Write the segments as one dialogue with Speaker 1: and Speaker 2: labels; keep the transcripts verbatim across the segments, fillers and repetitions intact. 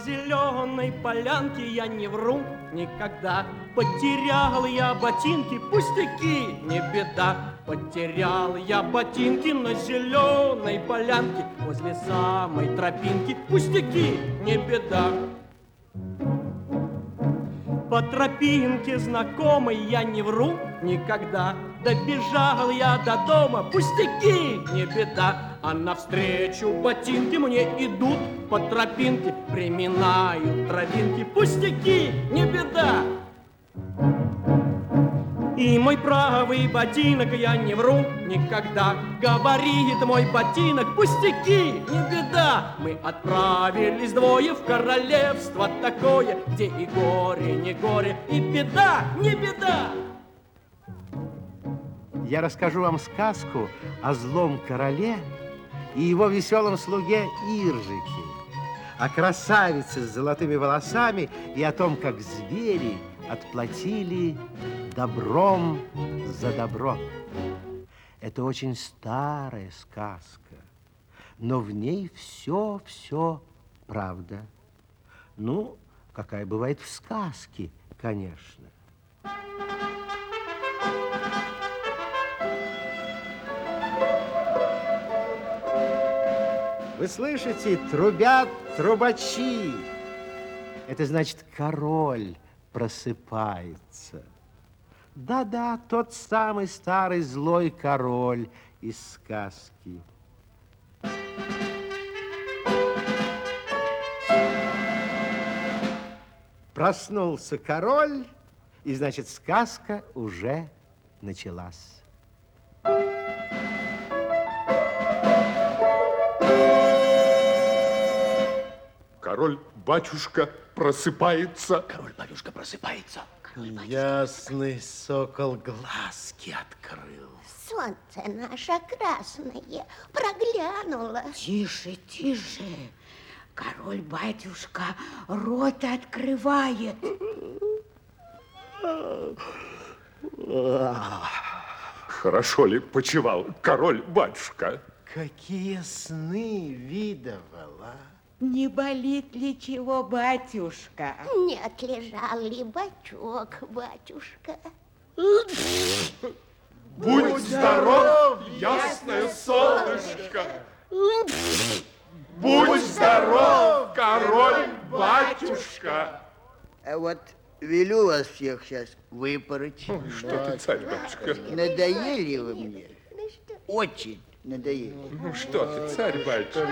Speaker 1: зеленой полянке, я не вру никогда. Потерял я ботинки, пустяки, не беда. Потерял я ботинки на зеленой полянке, возле самой тропинки, пустяки, не беда. По тропинке знакомой, я не вру никогда. Добежал я до дома, пустяки, не беда. А навстречу ботинки мне идут по тропинке, приминают травинки, пустяки, не беда. И мой правый ботинок, я не вру никогда, говорит мой ботинок, пустяки, не беда. Мы отправились двое в королевство такое, где и горе, не горе, и беда, не беда.
Speaker 2: Я расскажу вам сказку о злом короле и его веселом слуге Иржике, о красавице с золотыми волосами и о том, как звери отплатили добром за добро. Это очень старая сказка, но в ней все-все правда. Ну, какая бывает в сказке, конечно. Вы слышите, трубят трубачи. Это значит, король просыпается. Да-да, тот самый старый злой король из сказки. Проснулся король, и, значит, сказка уже началась.
Speaker 3: Король-батюшка просыпается.
Speaker 4: Король-батюшка просыпается.
Speaker 2: Ясный сокол глазки открыл.
Speaker 5: Солнце наше красное проглянуло.
Speaker 6: Тише, тише. Король-батюшка рот открывает.
Speaker 3: Хорошо ли почевал король-батюшка?
Speaker 2: Какие сны видывала.
Speaker 6: Не болит ли чего, батюшка?
Speaker 5: Не отлежал ли бачок, батюшка?
Speaker 3: Будь здоров, ясное солнышко! Будь здоров, король-батюшка!
Speaker 4: А вот велю вас всех сейчас выпороть.
Speaker 3: Что ты, царь-батюшка?
Speaker 4: Надоели вы мне? Очень надоели.
Speaker 3: Ну что ты, царь-батюшка?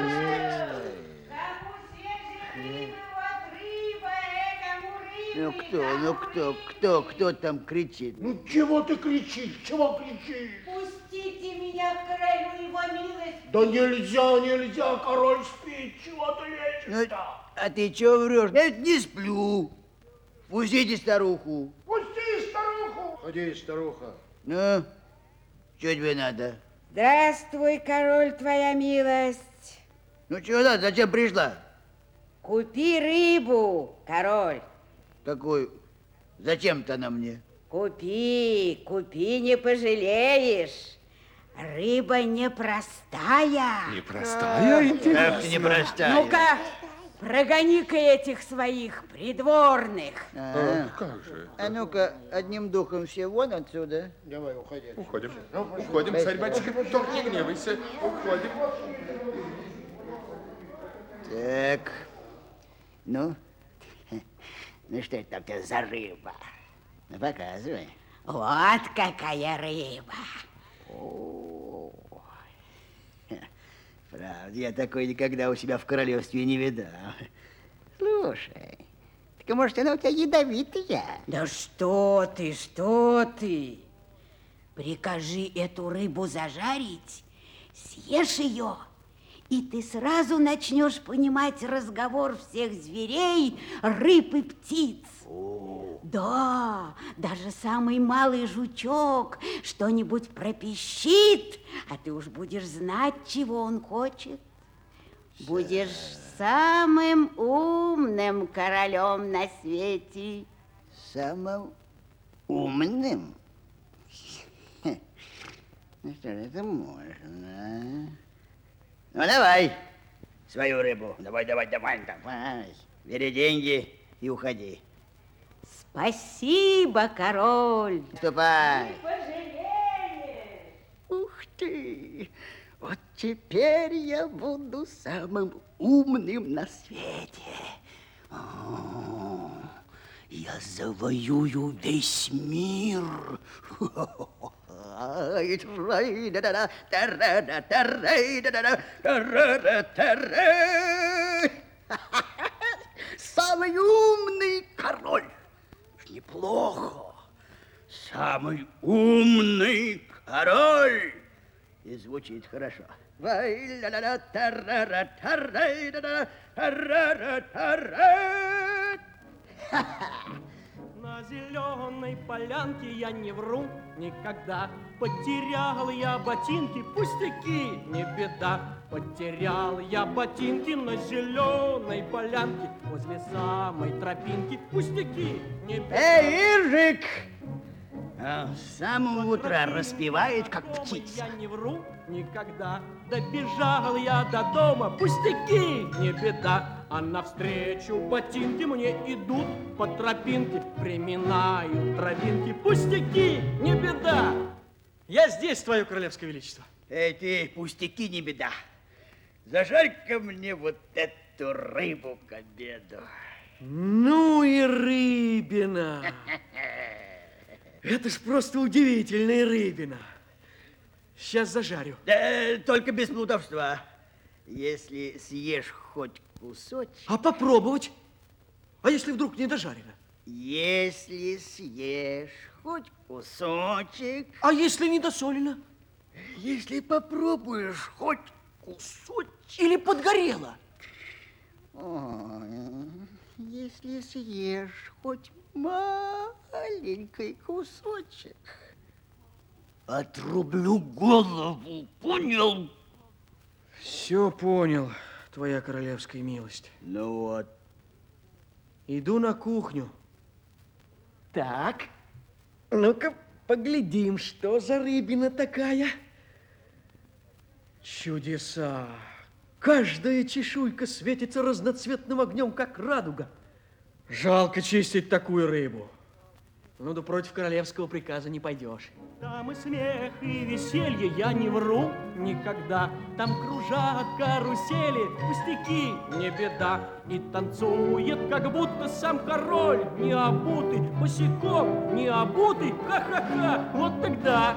Speaker 4: Ну кто, ну кто, кто, кто там кричит?
Speaker 7: Ну чего ты кричишь, чего кричишь?
Speaker 6: Пустите меня к королю, его милость.
Speaker 7: Да нельзя, нельзя, король спит, чего ты
Speaker 4: Ну,
Speaker 7: лезешь-то?
Speaker 4: а ты чего врешь? Я ведь не сплю. Пустите старуху.
Speaker 7: Пусти старуху.
Speaker 2: Ходи, старуха.
Speaker 4: Ну, что тебе надо?
Speaker 6: Здравствуй, король, твоя милость.
Speaker 4: Ну чего надо, зачем пришла?
Speaker 6: Купи рыбу, король.
Speaker 4: Какой? Зачем-то она мне?
Speaker 6: Купи, купи, не пожалеешь. Рыба непростая.
Speaker 3: Непростая, интересно.
Speaker 4: Как ты непростая?
Speaker 6: Ну-ка, прогони-ка этих своих придворных.
Speaker 4: А,
Speaker 3: Как же?
Speaker 4: а ну-ка, одним духом все вон отсюда.
Speaker 7: Давай, уходи.
Speaker 3: Уходим. Уходим, царь-батюшка, только не гневайся. Уходим.
Speaker 4: Так, ну, ну что это у тебя за рыба? Ну, показывай.
Speaker 6: Вот какая рыба.
Speaker 4: О, правда, я такой никогда у себя в королевстве не видал. Слушай, так может она у тебя ядовитая?
Speaker 6: Да что ты, что ты? Прикажи эту рыбу зажарить, съешь ее, и ты сразу начнешь понимать разговор всех зверей, рыб и птиц.
Speaker 4: О.
Speaker 6: Да, даже самый малый жучок что-нибудь пропищит, а ты уж будешь знать, чего он хочет. Будешь самым умным королем на свете.
Speaker 4: Самым умным? Хе. Ну что ж, это можно. Ну, давай свою рыбу. Давай, давай, давай, давай. Бери деньги и уходи.
Speaker 6: Спасибо, король.
Speaker 4: Ступай. Ух ты! Вот теперь я буду самым умным на свете. О, я завоюю весь мир. Самый умный король. Неплохо. Самый умный король. И звучит хорошо.
Speaker 1: На зеленой полянке я не вру никогда. Потерял я ботинки, пустяки, не беда. Потерял я ботинки на зеленой полянке возле самой тропинки, пустяки, не беда.
Speaker 4: Эй, Иржик! А, с самого утра распевает, как птица.
Speaker 1: Я не вру никогда. Добежал я до дома, пустяки, не беда. А навстречу ботинки мне идут по тропинке, приминают травинки, пустяки, не беда. Я здесь, твое королевское величество.
Speaker 4: Эй, ты, пустяки, не беда. Зажарь-ка мне вот эту рыбу к обеду.
Speaker 1: Ну и рыбина. Это ж просто удивительная рыбина. Сейчас зажарю.
Speaker 4: Да, только без плутовства. Если съешь хоть кусочек...
Speaker 1: А попробовать? А если вдруг не дожарено?
Speaker 4: Если съешь хоть кусочек...
Speaker 1: А если не досолено?
Speaker 4: Если попробуешь хоть кусочек...
Speaker 1: Или подгорело?
Speaker 4: Ой, если съешь хоть маленький кусочек... Отрублю голову, понял?
Speaker 1: Все понял, твоя королевская милость.
Speaker 4: Ну вот.
Speaker 1: Иду на кухню. Так, ну-ка поглядим, что за рыбина такая. Чудеса. Каждая чешуйка светится разноцветным огнем, как радуга. Жалко чистить такую рыбу. Ну да против королевского приказа не пойдешь. Там и смех, и веселье, я не вру никогда. Там кружат карусели, пустяки, не беда. И танцует, как будто сам король, не обутый, босиком, не обутый, ха-ха-ха, вот тогда.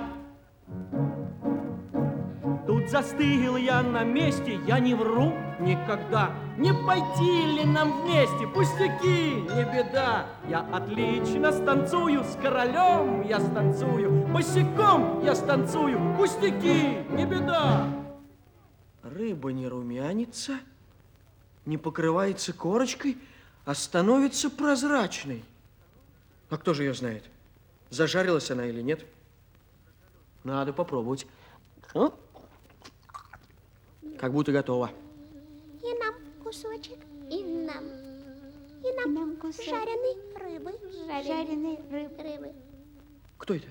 Speaker 1: Тут застыл я на месте, я не вру никогда. Не пойти ли нам вместе, пустяки, не беда. Я отлично станцую, с королем я станцую, босиком я станцую, пустяки, не беда. Рыба не румянится, не покрывается корочкой, а становится прозрачной. А кто же ее знает, зажарилась она или нет? Надо попробовать. Как будто готово.
Speaker 5: И нам кусочек, и нам, и нам, и нам кусочек жареной рыбы, жареной рыбы. рыбы.
Speaker 1: Кто это?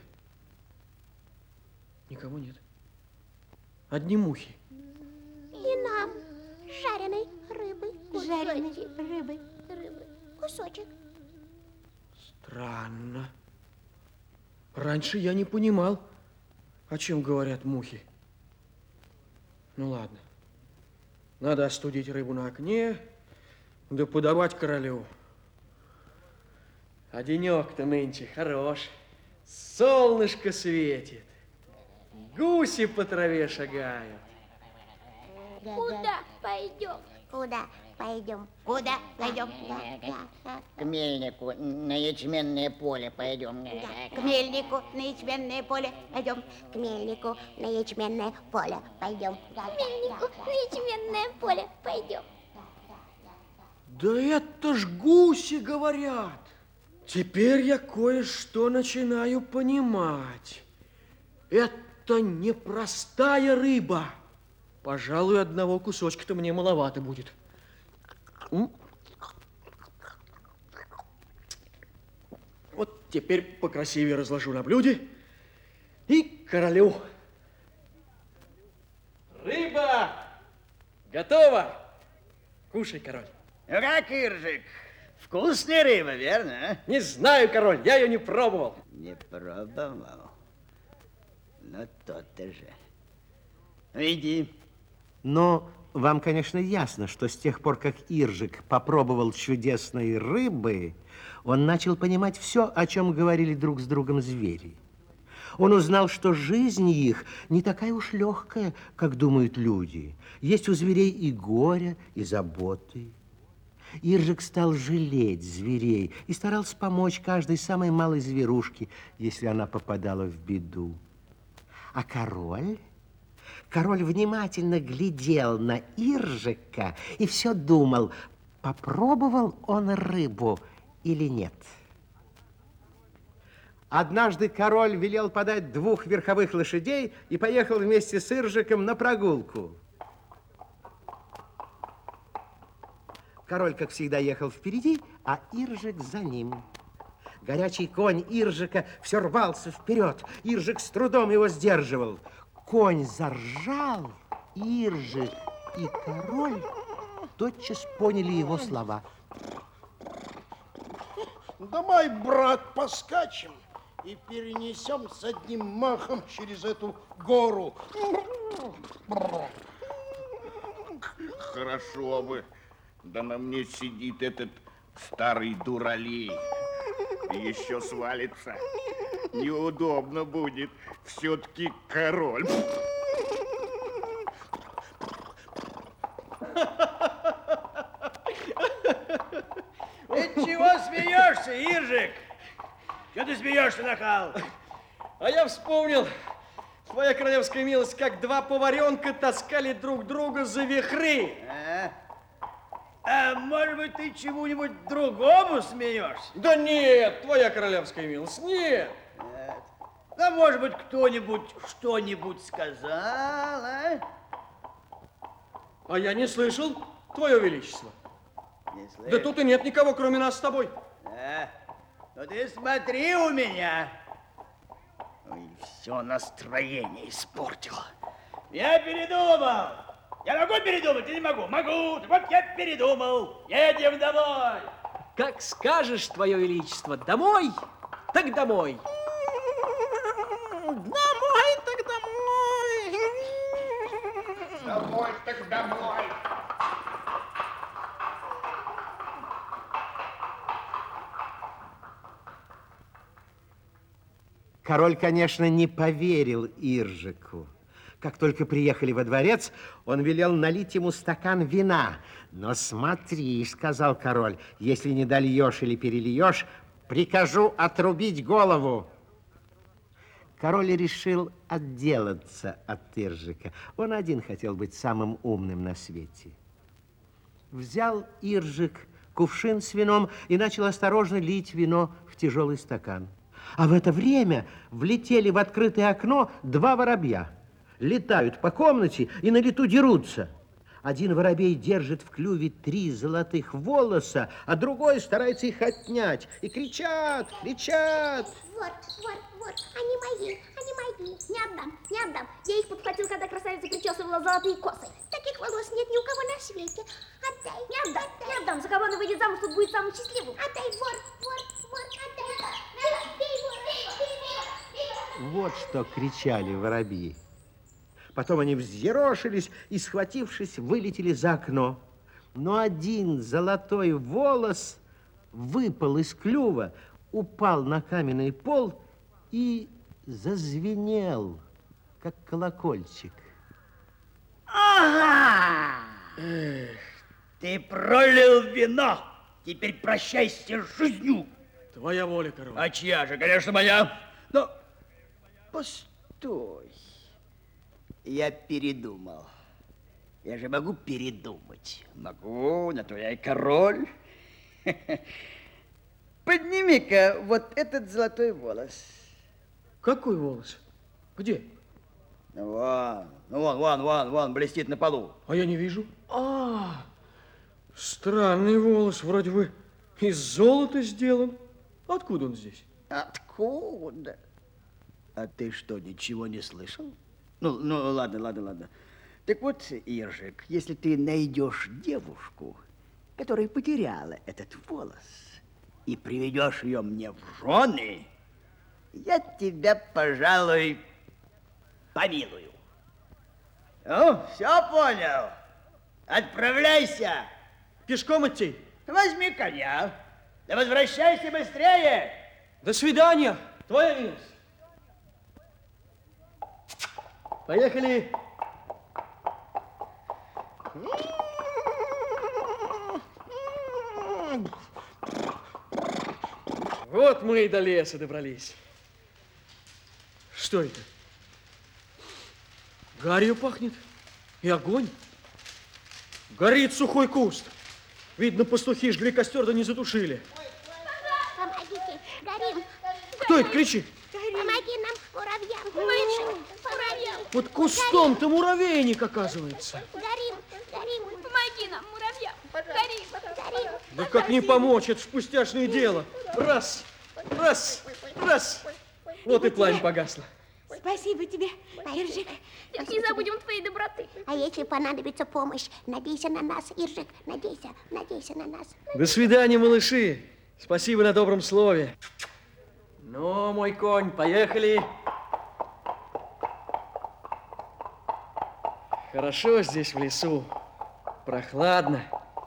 Speaker 1: Никого нет. Одни мухи.
Speaker 5: И нам жареной рыбы, жареной рыбы, рыбы, кусочек.
Speaker 1: Странно. Раньше я не понимал, о чем говорят мухи. Ну ладно. Надо остудить рыбу на окне, да подавать королю. А денек-то нынче хорош. Солнышко светит. Гуси по траве шагают.
Speaker 5: Куда пойдем? Куда пойдем? Куда пойдем?
Speaker 4: К мельнику на ячменное поле пойдем.
Speaker 5: К мельнику на ячменное поле пойдем. К мельнику на ячменное поле пойдем. К мельнику на ячменное поле пойдем.
Speaker 1: Да это ж гуси говорят. Теперь я кое-что начинаю понимать. Это непростая рыба. Пожалуй, одного кусочка-то мне маловато будет. Вот теперь покрасивее разложу на блюде и королю. Рыба готова. Кушай, король.
Speaker 4: Ну как, Иржик, вкусная рыба, верно? А?
Speaker 1: Не знаю, король, я ее не пробовал.
Speaker 4: Не пробовал. Ну, то-то же. Ну, иди.
Speaker 2: Но вам, конечно, ясно, что с тех пор, как Иржик попробовал чудесной рыбы, он начал понимать все, о чем говорили друг с другом звери. Он узнал, что жизнь их не такая уж легкая, как думают люди. Есть у зверей и горе, и заботы. Иржик стал жалеть зверей и старался помочь каждой самой малой зверушке, если она попадала в беду. А король... Король внимательно глядел на Иржика и все думал, попробовал он рыбу или нет. Однажды король велел подать двух верховых лошадей и поехал вместе с Иржиком на прогулку. Король, как всегда, ехал впереди, а Иржик за ним. Горячий конь Иржика все рвался вперед. Иржик с трудом его сдерживал. Конь заржал, Иржик и король тотчас поняли его слова.
Speaker 7: Давай, брат, поскачем и перенесем с одним махом через эту гору.
Speaker 3: Хорошо бы. Да на мне сидит этот старый дуралей. И еще свалится. Неудобно будет. Все-таки король.
Speaker 4: Ты чего смеешься, Иржик? Чего ты смеешься, нахал?
Speaker 1: А я вспомнил, твоя королевская милость, как два поваренка таскали друг друга за вихры.
Speaker 4: А? А может быть, ты чему-нибудь другому смеешься?
Speaker 1: Да нет, твоя королевская милость, нет.
Speaker 4: Нет. Да, может быть, кто-нибудь что-нибудь сказал, а?
Speaker 1: А я не слышал, твое величество.
Speaker 4: Не слышишь?
Speaker 1: Да тут и нет никого, кроме нас с тобой.
Speaker 4: Да. Ну ты смотри у меня. Ой, все настроение испортил. Я передумал. Я могу передумать, я не могу. Могу. Так вот я передумал. Едем домой.
Speaker 1: Как скажешь, твое величество, домой, так домой.
Speaker 7: Домой, так домой.
Speaker 3: Домой, так домой.
Speaker 2: Король, конечно, не поверил Иржику. Как только приехали во дворец, он велел налить ему стакан вина. Но смотри, сказал король, если не дольешь или перельешь, прикажу отрубить голову. Король решил отделаться от Иржика. Он один хотел быть самым умным на свете. Взял Иржик кувшин с вином и начал осторожно лить вино в тяжелый стакан. А в это время влетели в открытое окно два воробья. Летают по комнате и на лету дерутся. Один воробей держит в клюве три золотых волоса, а другой старается их отнять. И кричат, кричат.
Speaker 5: Вот, вот, вот, они мои, они мои. Не отдам, не отдам. Я их подхватил, когда красавица причесывала золотые косы. Таких волос нет ни у кого на свете. Отдай. Не отдам, не отдам. За кого она выйдет замуж, тот будет самым счастливым. Отдай, вор, вор, вор, отдай. Отдай, вор, отдай, вор.
Speaker 2: Вот что кричали воробьи. Потом они взъерошились и, схватившись, вылетели за окно. Но один золотой волос выпал из клюва, упал на каменный пол и зазвенел, как колокольчик.
Speaker 4: Ага! Эх, ты пролил вино. Теперь прощайся с жизнью.
Speaker 1: Твоя воля, король.
Speaker 4: А чья же? Конечно, моя. Но постой. Я передумал. Я же могу передумать. Могу, на то я и король. Подними-ка вот этот золотой волос.
Speaker 1: Какой волос? Где?
Speaker 4: Ну, вон, ну, вон, вон, вон, вон, блестит на полу.
Speaker 1: А я не вижу. А, странный волос, вроде бы из золота сделан. Откуда он здесь?
Speaker 4: Откуда? А ты что, ничего не слышал? Ну, ну, ладно, ладно, ладно. Так вот, Иржик, если ты найдешь девушку которая потеряла этот волос, и приведешь ее мне в жены, я тебя, пожалуй, помилую. Ну, все понял. Отправляйся.
Speaker 1: Пешком идти?
Speaker 4: Возьми коня. Да возвращайся быстрее.
Speaker 1: До свидания, твоя милость. Поехали. Вот мы и до леса добрались. Что это? Гарью пахнет и огонь. Горит сухой куст. Видно, пастухи жгли костер, да не затушили.
Speaker 5: Помогите, горим.
Speaker 1: Кто это кричит?
Speaker 5: Помоги нам, муравьям. Мыши, муравьям.
Speaker 1: Под кустом-то муравейник, оказывается.
Speaker 5: Горим, горим. Помоги нам, муравьям. Горим, горим.
Speaker 1: Да как не помочь, это ж пустяшное дело. Раз, раз, раз. Вот и пламя погасло.
Speaker 6: Спасибо тебе, Иржик.
Speaker 5: Не забудем твоей доброты. А если понадобится помощь, надейся на нас, Иржик. Надейся, надейся на нас.
Speaker 1: До свидания, малыши. Спасибо на добром слове. Ну, мой конь, поехали. Хорошо здесь в лесу. Прохладно.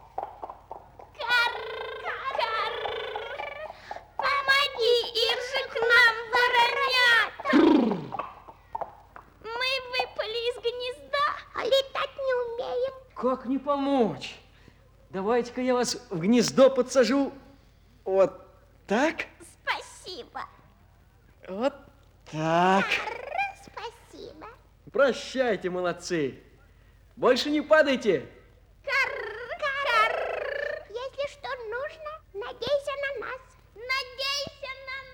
Speaker 5: Помоги, Иржик, нам воронят. Мы выпали из гнезда, а летать не умеем.
Speaker 1: Как не помочь? Давайте-ка я вас в гнездо подсажу. Вот так.
Speaker 5: Спасибо.
Speaker 1: Вот так.
Speaker 5: Спасибо.
Speaker 1: Прощайте, молодцы. Больше не падайте.
Speaker 5: Если что нужно, надейся на нас. Надейся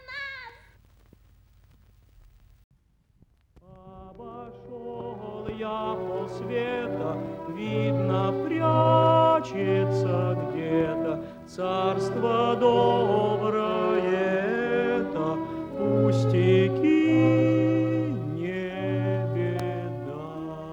Speaker 5: на нас.
Speaker 1: Обошел я полсвета, видно, прячется где-то царство доброе это, пустяки не беда.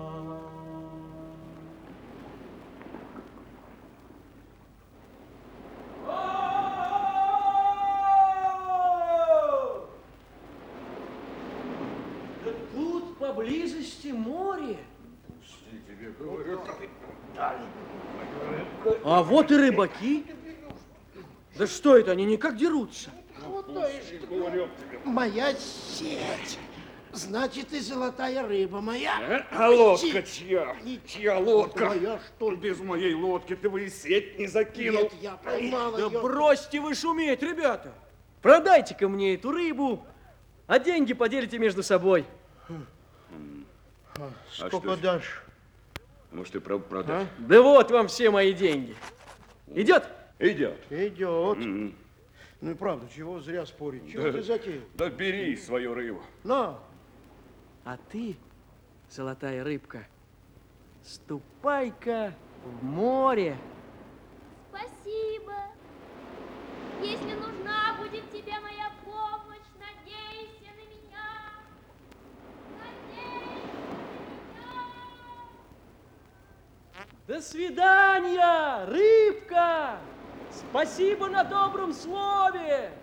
Speaker 1: Да тут поблизости море. А вот и рыбаки. Да что это, они никак дерутся.
Speaker 7: Моя сеть. Значит, и золотая рыба моя.
Speaker 3: А лодка чья? Чья лодка?
Speaker 7: Моя, что ли?
Speaker 3: Без моей лодки ты бы и сеть не закинул.
Speaker 7: Нет, я поймала
Speaker 1: Да
Speaker 7: ее.
Speaker 1: бросьте вы шуметь, ребята. Продайте-ка мне эту рыбу, а деньги поделите между собой.
Speaker 7: Сколько
Speaker 3: что?
Speaker 7: дашь?
Speaker 3: Может, ты правда продашь?
Speaker 1: Да вот вам все мои деньги. Идет?
Speaker 3: Идет.
Speaker 7: Идет.
Speaker 3: Мгм.
Speaker 7: Ну и правда, чего зря спорить? Чего
Speaker 3: Да.
Speaker 7: ты затеял?
Speaker 3: Да бери свою рыбу.
Speaker 7: На.
Speaker 1: А ты, золотая рыбка, ступай-ка в море.
Speaker 5: Спасибо. Если нужна будет тебе моя помощь, надейся на меня. Надейся на меня.
Speaker 1: До свидания, рыбка! Спасибо на добром слове!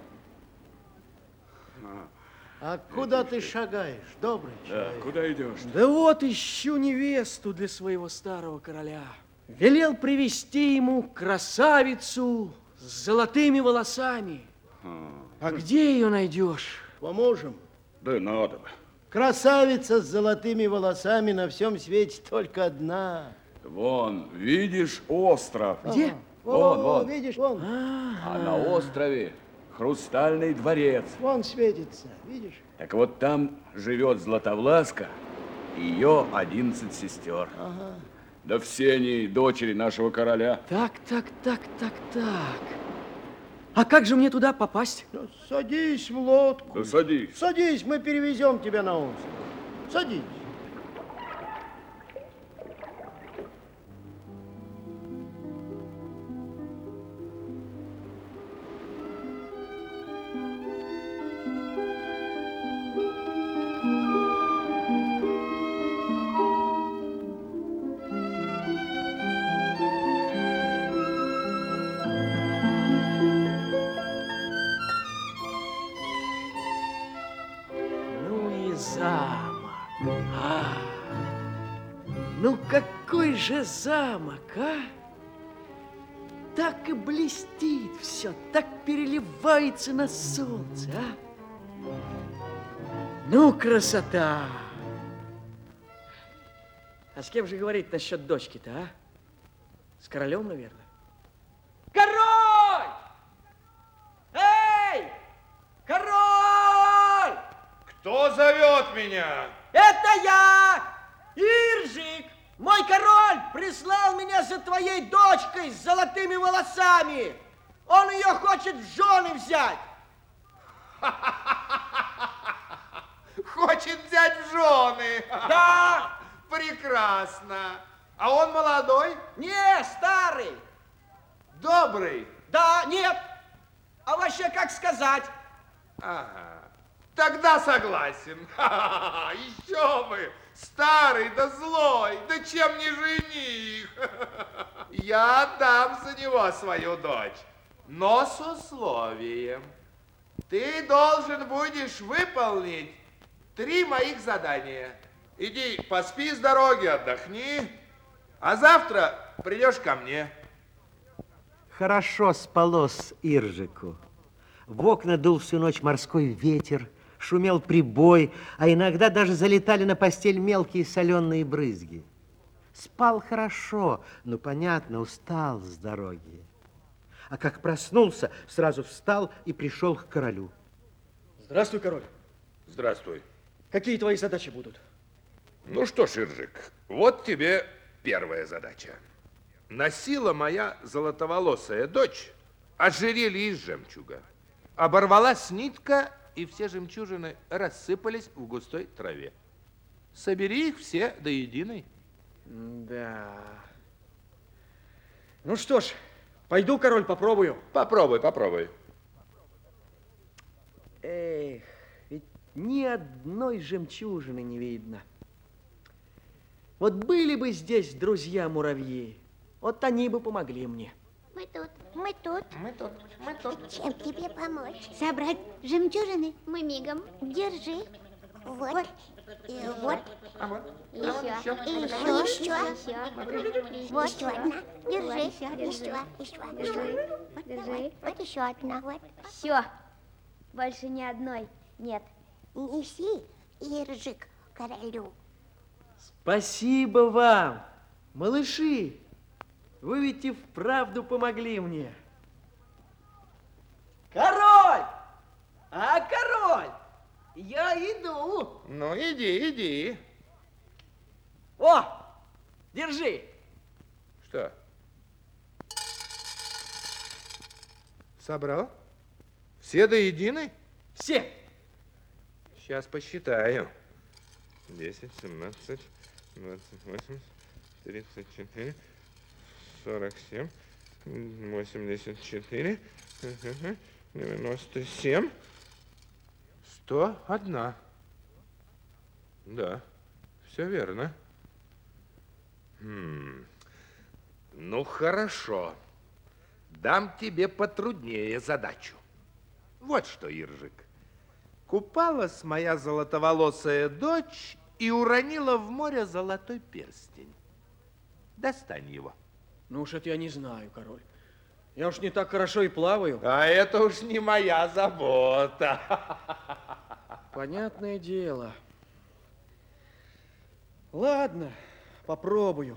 Speaker 7: А куда ты шагаешь, добрый
Speaker 3: Да,
Speaker 7: человек?
Speaker 3: куда идешь?
Speaker 1: Да вот ищу невесту для своего старого короля. Велел привести ему красавицу с золотыми волосами. А где ее найдешь?
Speaker 7: Поможем.
Speaker 3: Да надо бы.
Speaker 7: Красавица с золотыми волосами на всем свете только одна.
Speaker 3: Вон, видишь остров?
Speaker 1: Где?
Speaker 3: Вон, вон.
Speaker 7: Видишь, вон,
Speaker 3: А на острове хрустальный дворец.
Speaker 7: вон светится, видишь?
Speaker 3: Так вот там живет Златовласка и ее одиннадцать сестер. Да все они дочери нашего короля.
Speaker 1: Так, так, так, так, так. А как же мне туда попасть?
Speaker 7: Да садись в лодку.
Speaker 3: Да садись.
Speaker 7: Садись, мы перевезем тебя на остров. Садись.
Speaker 1: какой же замок, а? Так и блестит все, так переливается на солнце, а? Ну, красота! А с кем же говорить насчет дочки-то, а? С королем, наверное. Король! Эй! Король!
Speaker 8: Кто зовет меня?
Speaker 1: Это я, Иржик! Мой король прислал меня за твоей дочкой с золотыми волосами. Он ее хочет в жены взять.
Speaker 8: Хочет взять в жены.
Speaker 1: Да.
Speaker 8: Прекрасно. А он молодой?
Speaker 1: Не, старый.
Speaker 8: Добрый?
Speaker 1: Да, нет. А вообще, как сказать?
Speaker 8: Ага. Тогда согласен. Ха-ха-ха. Еще бы. Старый да злой. Да чем не жених. Я отдам за него свою дочь. Но с условием. Ты должен будешь выполнить три моих задания. Иди, поспи с дороги, отдохни, а завтра придешь ко мне.
Speaker 2: Хорошо спалось Иржику. В окна дул всю ночь морской ветер, шумел прибой, а иногда даже залетали на постель мелкие соленые брызги. Спал хорошо, но, понятно, устал с дороги. А как проснулся, сразу встал и пришел к королю.
Speaker 3: Здравствуй, король.
Speaker 8: Здравствуй.
Speaker 3: Какие твои задачи будут?
Speaker 8: Ну что ж, Иржик, вот тебе первая задача. Носила моя золотоволосая дочь ожерелье из жемчуга. Оборвалась нитка, и все жемчужины рассыпались в густой траве. Собери их все до единой.
Speaker 3: Да. Ну что ж, пойду, король, попробую.
Speaker 8: Попробуй, попробуй.
Speaker 1: Эх, ведь ни одной жемчужины не видно. Вот были бы здесь друзья-муравьи, вот они бы помогли мне.
Speaker 5: Мы тут, мы тут.
Speaker 8: Мы тут, мы тут.
Speaker 5: Чем тебе помочь?
Speaker 6: Собрать жемчужины?
Speaker 5: Мы мигом. Держи. Вот. И вот.
Speaker 8: А вот.
Speaker 5: И еще. И еще. Еще. Вот еще одна. Держи. Еще. Еще. Держи. Держи. Вот еще одна. Вот.
Speaker 9: Все. Больше ни одной нет.
Speaker 5: Неси, Иржик, королю.
Speaker 1: Спасибо вам, малыши. Вы ведь и вправду помогли мне. Король! А, король! Я иду.
Speaker 8: Ну, иди, иди.
Speaker 1: О, держи.
Speaker 8: Что? Собрал? Все до единой?
Speaker 1: Все.
Speaker 8: Сейчас посчитаю. Десять, семнадцать, двадцать восемь, тридцать четыре, сорок семь, восемьдесят четыре, девяносто семь, сто одна. Да, все верно. Хм. Ну, хорошо. Дам тебе потруднее задачу. Вот что, Иржик. Купалась моя золотоволосая дочь и уронила в море золотой перстень. Достань его.
Speaker 1: Ну уж это я не знаю, король. Я уж не так хорошо и плаваю.
Speaker 8: А это уж не моя забота.
Speaker 1: Понятное дело. Ладно, попробую.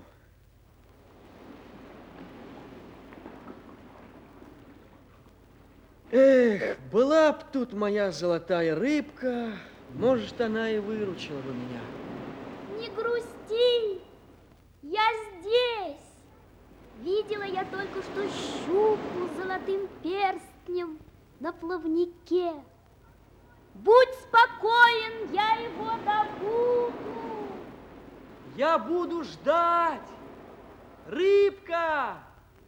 Speaker 1: Эх, была б тут моя золотая рыбка, может, она и выручила бы меня.
Speaker 9: Не грусти, я здесь. Видела я только что щуку с золотым перстнем на плавнике. Будь спокоен, я его добуду.
Speaker 1: Я буду ждать. Рыбка!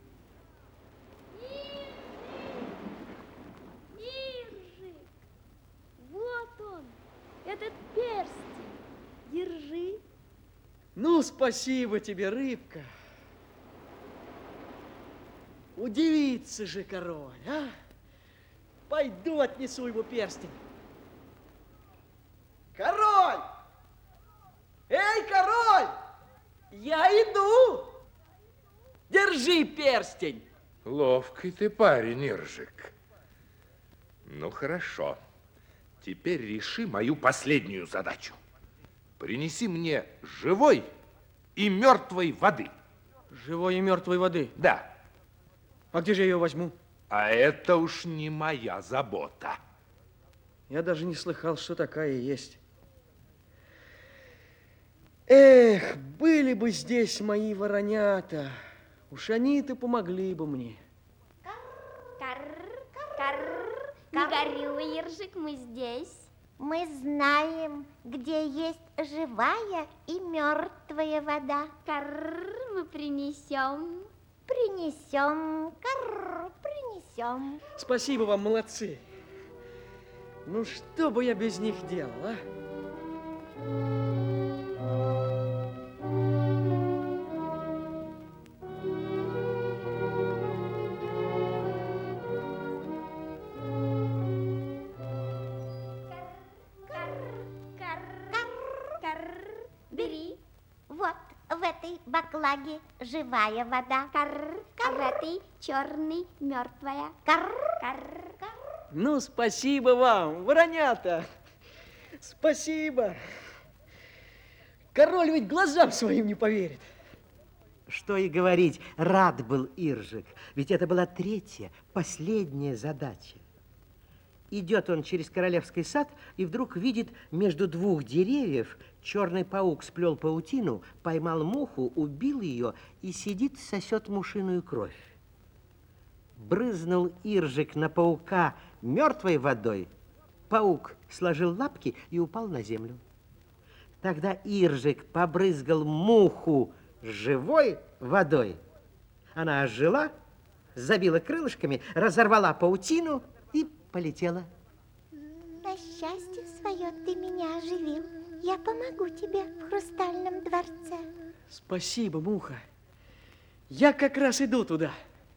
Speaker 9: Иржик, вот он, этот перстень. Держи.
Speaker 1: Ну, спасибо тебе, рыбка. Удивится же король, а? Пойду отнесу ему перстень. Король! Эй, король! Я иду. Держи перстень.
Speaker 8: Ловкий ты парень, Иржик. Ну, хорошо. Теперь реши мою последнюю задачу. Принеси мне живой и мертвой воды.
Speaker 1: Живой и мертвой воды?
Speaker 8: Да.
Speaker 1: А где же я ее возьму?
Speaker 8: А это уж не моя забота.
Speaker 1: Я даже не слыхал, что такая есть. Эх, были бы здесь мои воронята. Уж они-то помогли бы мне.
Speaker 9: Карр, карр, не горюй, Иржик, мы здесь.
Speaker 5: Мы знаем, где есть живая и мертвая вода.
Speaker 9: Карр, мы принесем.
Speaker 5: Принесем, карр, принесем.
Speaker 1: Спасибо вам, молодцы. Ну, что бы я без них делал, а?
Speaker 9: Бери.
Speaker 5: Вот в этой баклаге живая вода.
Speaker 9: Карр, а в этой черный мертвая.
Speaker 5: Карр,
Speaker 9: Карр.
Speaker 1: Ну, спасибо вам, воронята. Спасибо. Король ведь глазам своим не поверит.
Speaker 2: Что и говорить, рад был Иржик, ведь это была третья, последняя задача. Идет он через королевский сад и вдруг видит между двух деревьев черный паук сплел паутину, поймал муху, убил ее и сидит, сосет мушиную кровь. Брызнул Иржик на паука мертвой водой, паук сложил лапки и упал на землю. Тогда Иржик побрызгал муху живой водой. Она ожила, забила крылышками, разорвала паутину и полетела.
Speaker 5: на счастье свое ты меня оживил. Я помогу тебе в хрустальном дворце.
Speaker 1: Спасибо, муха. Я как раз иду туда.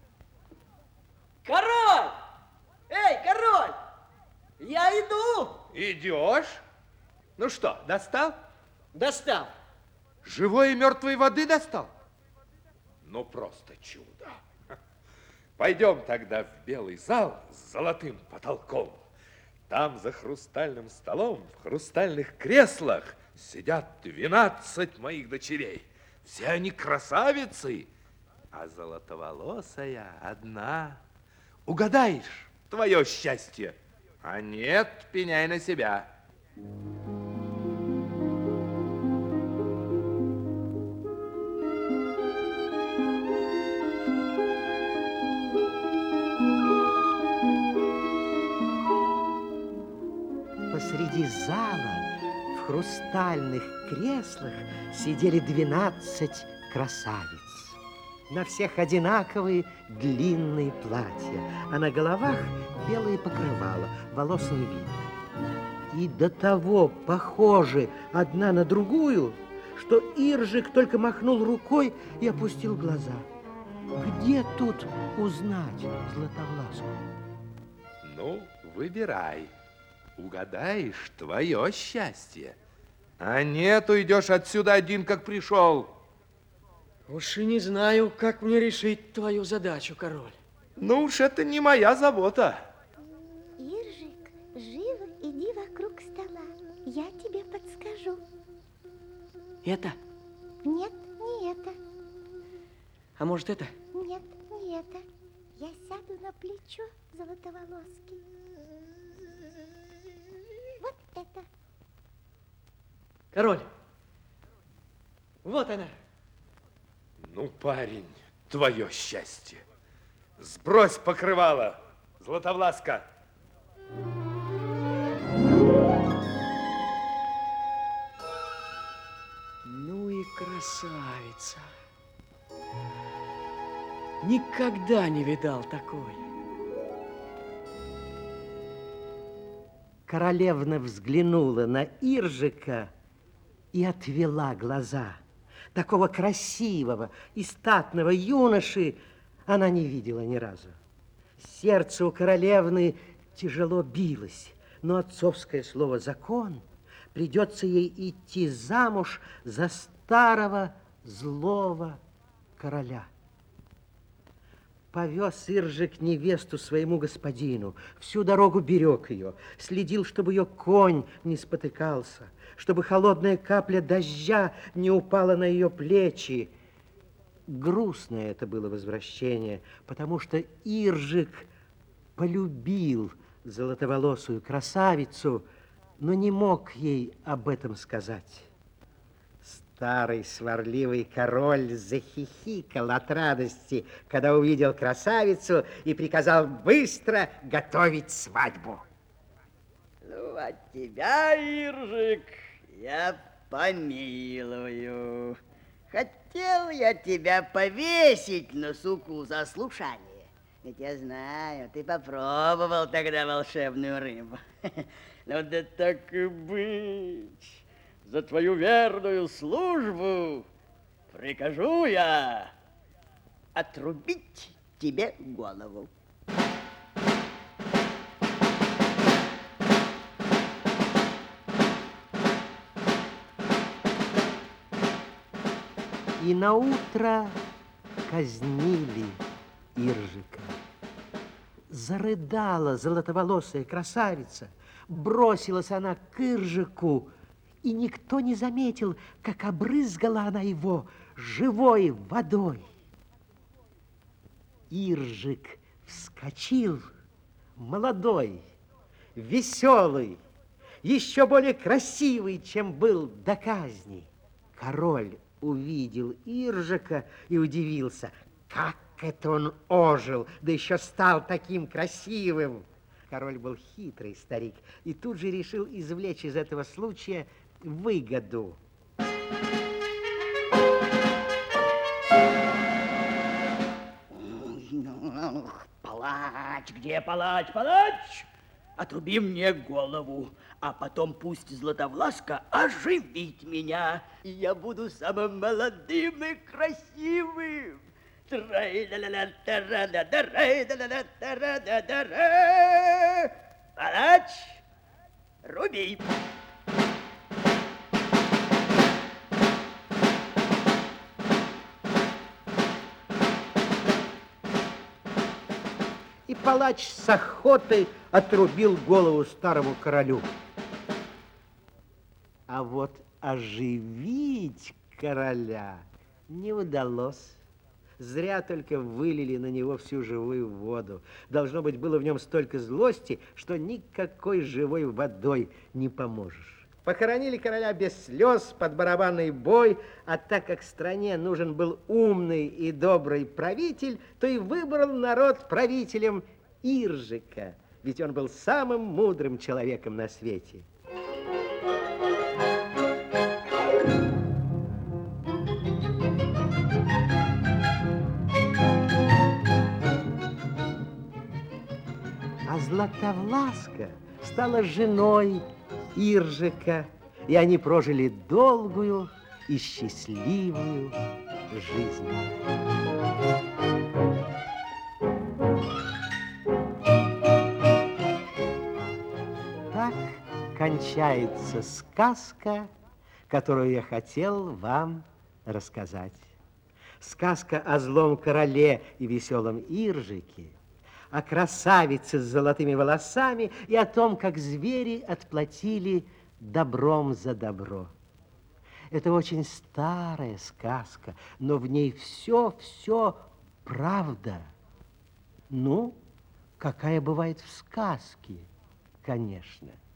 Speaker 1: Король! Эй, король! Я иду!
Speaker 8: Идешь? Ну что, достал?
Speaker 1: Достал.
Speaker 8: Живой и мертвой воды достал? Ну, просто чудо. Пойдем тогда в белый зал с золотым потолком. Там за хрустальным столом, в хрустальных креслах сидят двенадцать моих дочерей. Все они красавицы, а золотоволосая одна. Угадаешь твое счастье? А нет, пеняй на себя.
Speaker 2: Посреди зала в хрустальных креслах сидели двенадцать красавиц. На всех одинаковые длинные платья, а на головах белые покрывала, волос не видно. И до того похожи одна на другую, что Иржик только махнул рукой и опустил глаза. Где тут узнать Златовласку?
Speaker 8: Ну, выбирай. Угадаешь твое счастье. А нет, уйдешь отсюда один, как пришел.
Speaker 1: Уж и не знаю, как мне решить твою задачу, король.
Speaker 8: Ну уж это не моя забота.
Speaker 5: Иржик, живо иди вокруг стола. Я тебе подскажу.
Speaker 1: Это?
Speaker 5: Нет, не это.
Speaker 1: А может, это?
Speaker 5: Нет, не это. Я сяду на плечо золотоволоски. Вот это.
Speaker 1: Король, вот она.
Speaker 8: Ну, парень, твое счастье. Сбрось покрывало, Златовласка.
Speaker 1: Ну и красавица. Никогда не видал такой.
Speaker 2: Королевна взглянула на Иржика и отвела глаза. Такого красивого и статного юноши она не видела ни разу. Сердце у королевны тяжело билось, но отцовское слово «закон» придется ей идти замуж за старого злого короля. Повез Иржик невесту своему господину, всю дорогу берег ее, следил, чтобы ее конь не спотыкался, чтобы холодная капля дождя не упала на ее плечи. Грустное это было возвращение, потому что Иржик полюбил золотоволосую красавицу, но не мог ей об этом сказать. Старый сварливый король захихикал от радости, когда увидел красавицу, и приказал быстро готовить свадьбу.
Speaker 4: Ну, от тебя, Иржик, я помилую. Хотел я тебя повесить на суку за слушание. Ведь я знаю, ты попробовал тогда волшебную рыбу. Ну да так и быть. За твою верную службу прикажу я отрубить тебе голову.
Speaker 2: И наутро казнили Иржика. Зарыдала золотоволосая красавица, бросилась она к Иржику, и никто не заметил, как обрызгала она его живой водой. Иржик вскочил, молодой, веселый, еще более красивый, чем был до казни. Король увидел Иржика и удивился, как это он ожил, да еще стал таким красивым. Король был хитрый старик и тут же решил извлечь из этого случая выгоду.
Speaker 4: Палач, где палач, палач? Отруби мне голову, а потом пусть Златовласка оживит меня, и я буду самым молодым и красивым. Палач, руби.
Speaker 2: И палач с охотой отрубил голову старому королю. А вот оживить короля не удалось. Зря только вылили на него всю живую воду. Должно быть, было в нем столько злости, что никакой живой водой не поможешь. Похоронили короля без слез, под барабанный бой, а так как стране нужен был умный и добрый правитель, то и выбрал народ правителем Иржика, ведь он был самым мудрым человеком на свете. А Златовласка стала женой Иржика, и они прожили долгую и счастливую жизнь. Так кончается сказка, которую я хотел вам рассказать. Сказка о злом короле и веселом Иржике, о красавице с золотыми волосами и о том, как звери отплатили добром за добро. Это очень старая сказка, но в ней все-все правда. Ну, какая бывает в сказке, конечно.